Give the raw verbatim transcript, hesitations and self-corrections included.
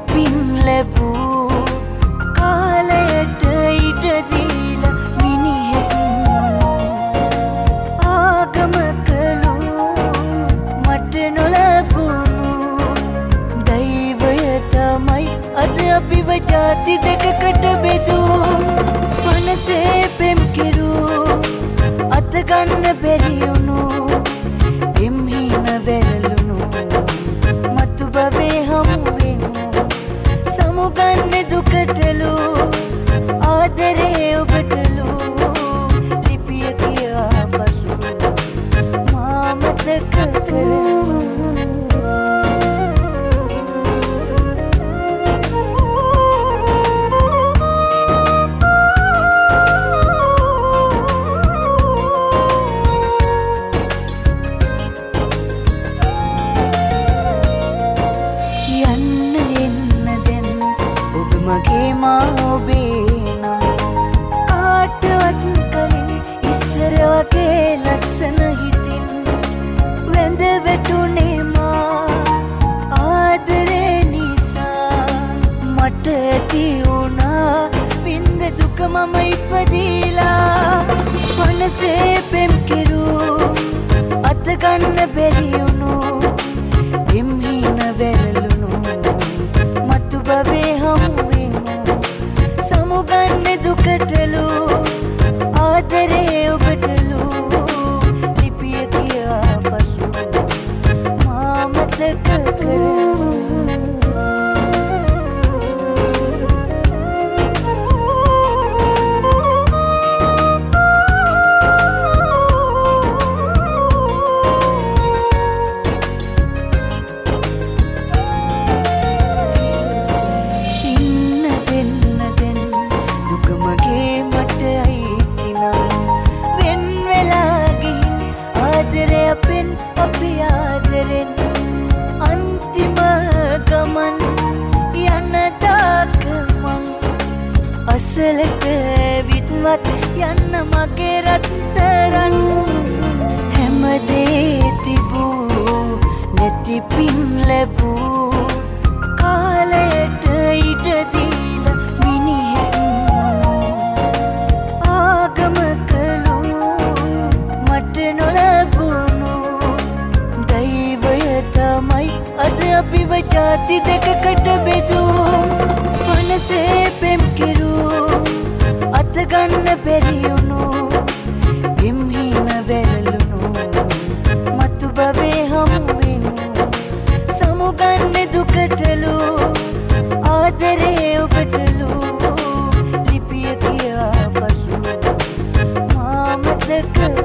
පින් ලැබූ කාලයට ඉඩ දීලා මිනිහෙක් ආගම කළු මට නොලැබුණු දෛවය තමයි අද අපිව ජාති දෙකකට බෙදූ මනසේ පෙම් කිරූ අත ගන්න බැරි වුණු එම්හින වැළලුණු මතු බවේ හමු වෙමු සමුගන්න දුකටලු ආදරේ ඔබටලු ලිපිය කියා පසු මා මතක කරමු මගේ මා ඔබේ නම් කාටවත් කලින් ඉස්සර වගේ ලස්සන හිතින් වැඳ වැටුනේ මා ආදරේ නිසා මට ඇති වුණා පින්ද දුක මම ඉපදීලා මනසේ පෙම් කිරූ අත ගන්න බැරි වුණු එම්හින වැළලුණු මතු බවේ හමු සමුගන්න දුකටලු ආදරේ ඔබටලු ලිපිය කියා පසු මා මතක කරමු අපි ආදරෙන් අන්තිම ගමන් යන දාකමන් අසලට විත්වත් යන්න මගේ රත්තරන් හැමදේ තිබූ නැති පින් ලැබූ කාලයට ඉඩ දීලා මිනිහෙක් ආගම කළු මට නොලැබුණු තමයි අද අපිව ජාති දෙකකට බෙදූ මනසේ පෙම් කිරූ අත ගන්න බැරි වුණු එම්හින වැළලුණු මතු බවේ හමු වෙමු සමුගන්න දුකටලු ආදරේ ඔබටලු ලිපිය කියා පසු මා මතක